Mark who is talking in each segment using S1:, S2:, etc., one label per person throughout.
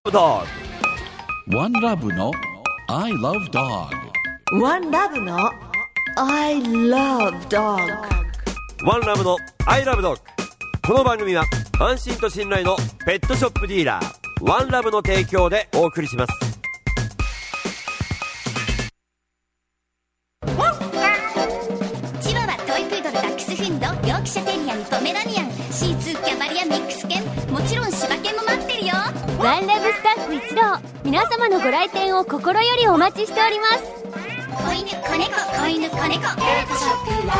S1: Dog。
S2: One Love の I Love Dog。
S3: One Love の I Love Dog。
S1: One Love の I Love Dog。 この番組は安心と信頼のペットショップディーラーワンラブの提供でお送りします。
S4: チワワ、トイプードル、ダックスフンド、ヨークシャテリアン、ポメラニアン、シーツー、キャバリア、ミックス犬、もちろん柴犬も待ってるよ。
S5: ワンラブスタッフ一同、皆様のご来店を心よりお待ちしております。
S4: 子犬、子猫、子犬、子猫、ペットショップワンラ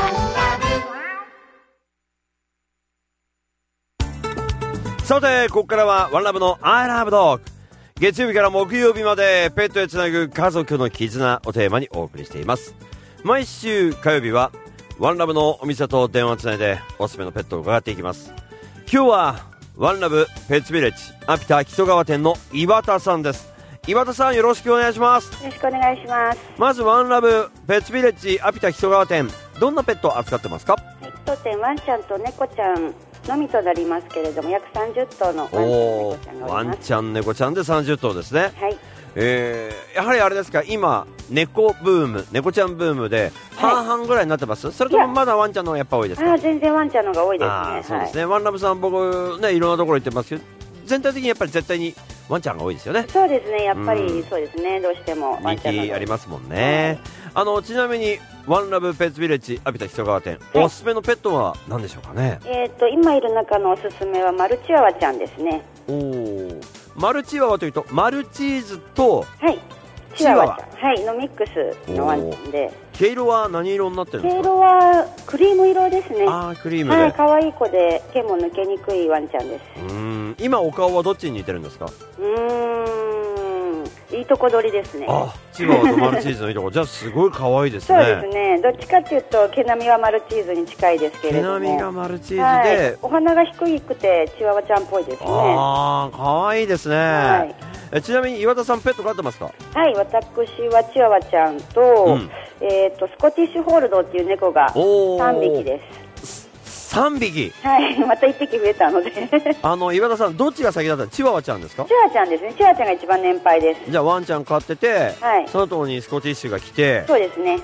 S4: ブ。
S1: さてここからはワンラブの I Love Dog。 月曜日から木曜日までペットへつなぐ家族の絆をテーマにお送りしています。毎週火曜日はワンラブのお店と電話つないでおすすめのペットを伺っていきます。今日はワンラブペッツビレッジアピタ木曽川店の岩田さんです。岩田さん、よろしくお願いします。
S6: よろしくお願いします。
S1: まずワンラブペッツビレッジアピタ木曽川店、どんなペットを扱ってますか？
S6: 当店ワンちゃんと猫ちゃんのみとなりますけれども、約30頭のワンちゃん猫ちゃんがおります。
S1: ワンちゃん猫ちゃんで30頭ですね。
S6: はい。
S1: やはりあれですか、今猫ブーム、猫ちゃんブームで半々ぐらいになってます？それともまだワンちゃんの方がやっぱ多いですか？
S6: 全然ワンちゃんの方が多いですね。
S1: そうですね、ワンラブさん、僕ねいろんなところ行ってますけど、全体的にやっぱり絶対にワンちゃんが多いですよね。
S6: そうですね、やっぱりそうですね、どうしてもワンちゃんの
S1: 人気ありますもんね。ちなみにワンラブペッツビレッジアピタ木曽川店、おすすめのペットは何でしょうかね？
S6: 今いる中のおすすめはマルチワワちゃんですね。
S1: マルチワワというとマルチーズと
S6: チワワちゃん、のミックスのワンちゃんで、
S1: 毛色は何色になってるんですか？
S6: 毛色はクリーム色ですね。
S1: クリームで、
S6: 可愛い子で毛も抜けにくいワンちゃんです。
S1: 今お顔はどっちに似てるんですか？
S6: いいとこ取りですね。
S1: チワワとマルチーズのいいとこじゃあすごい可愛いですね。
S6: そうですね、どっちかというと毛並みはマルチーズに近いですけれども、
S1: 毛並みがマルチーズで、
S6: お鼻が低くてチワワちゃんっぽいですね。
S1: 可愛いですね。ちなみに岩田さん、ペット飼ってますか？
S6: はい、私はチワワちゃんと、スコティッシュホールドっていう猫が3匹です。
S1: 3匹。
S6: また1匹増えたので
S1: 岩田さん、どっちが先だった？チワワちゃんですか？
S6: チワワちゃんですね。チワワちゃんが一番年配です。
S1: じゃあワンちゃん飼ってて、その後にスコティッシュが来て、
S6: そうですね、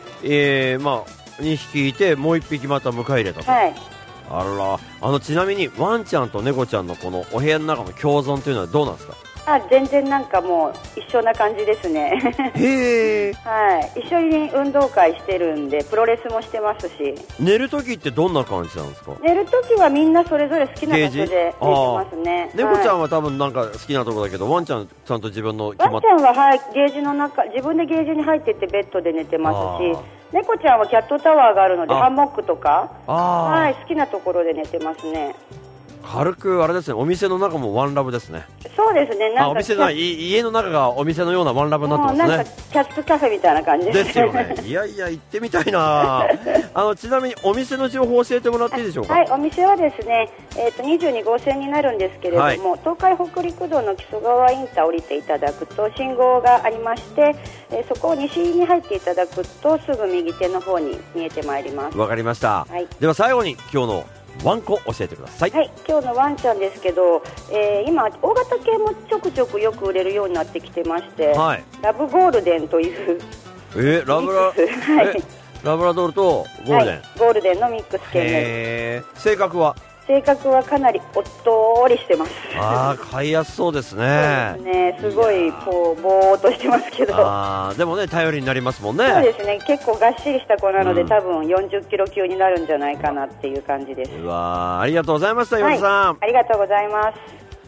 S1: 2匹いてもう1匹また迎え入れたと。ちなみにワンちゃんと猫ちゃんのこのお部屋の中の共存というのはどうなんですか？
S6: 全然なんかもう一緒な感じですね一緒に運動会してるんでプロレスもしてますし。
S1: 寝るときってどんな感じなんですか？
S6: 寝るときはみんなそれぞれ好きな場所で寝てますね。
S1: 猫ちゃんは多分なんか好きなところだけど、ワンちゃんちゃんと自分の
S6: ワンちゃんは、ゲージの中、自分でゲージに入っていってベッドで寝てますし、猫ちゃんはキャットタワーがあるのでハンモックとか好きなところで寝てますね。
S1: 軽くあれですね、お店の中もワンラブですね。
S6: そうですね、
S1: お店の家の中がお店のようなワンラブになってますね。
S6: なんかキャッツカフェみたいな感じ
S1: ですよね。いやいや行ってみたいなちなみにお店の情報を教えてもらっていいでしょうか？
S6: お店はですね、22号線になるんですけれども、東海北陸道の木曽川インター降りていただくと信号がありまして、そこを西に入っていただくとすぐ右手の方に見えてまいります。
S1: わかりました。では最後に今日のワンコ教えてください。
S6: 今日のワンちゃんですけど、今大型犬もちょくちょくよく売れるようになってきてまして、ラブゴールデンという
S1: ラブラドールとゴールデン、
S6: ゴールデンのミックス犬です。
S1: 性格は
S6: かなりおっとりしてます。
S1: 飼いやすそうですね。
S6: そうですね、すごいこうぼーっとしてますけど、
S1: でもね頼りになりますもんね。
S6: そうですね、結構がっしりした子なので、多分40キロ級になるんじゃないかなっていう感じです。
S1: ありがとうございました、岩田さん。
S6: ありがとうございます。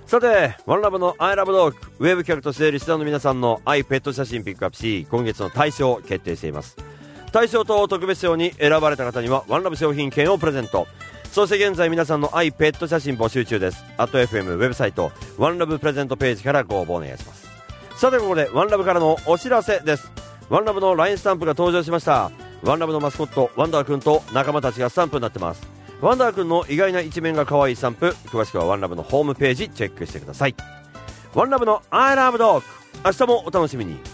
S1: さてワンラブの I Love Dog ウェブ企画としてリスナーの皆さんの愛ペット写真ピックアップし、今月の大賞を決定しています。大賞と特別賞に選ばれた方にはワンラブ商品券をプレゼント。そして現在皆さんの愛ペット写真募集中です。@FM ウェブサイトワンラブプレゼントページからご応募お願いします。さてここでワンラブからのお知らせです。ワンラブの LINE スタンプが登場しました。ワンラブのマスコットワンダーくんと仲間たちがスタンプになってます。ワンダーくんの意外な一面が可愛いスタンプ、詳しくはワンラブのホームページチェックしてください。ワンラブの I Love Dog、 明日もお楽しみに。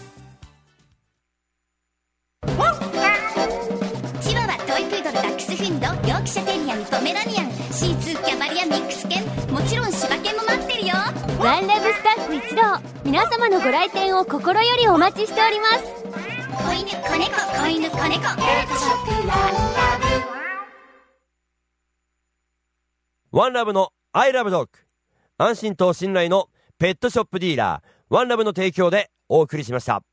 S4: チワワ、トイプードル、ダックスフンド、ヨークシャテリアン、ポメラニアン、シーツー、キャバリア、ミックス犬、もちろん柴犬も待ってるよ。
S5: ワンラブスタッフ一同、 皆様のご来店を心よりお待ちしております。
S4: 子犬子猫子犬子猫ペットショップワンラ
S1: ブ。ワンラブのアイラブドッグ。安心と信頼のペットショップディーラー、ワンラブの提供でお送りしました。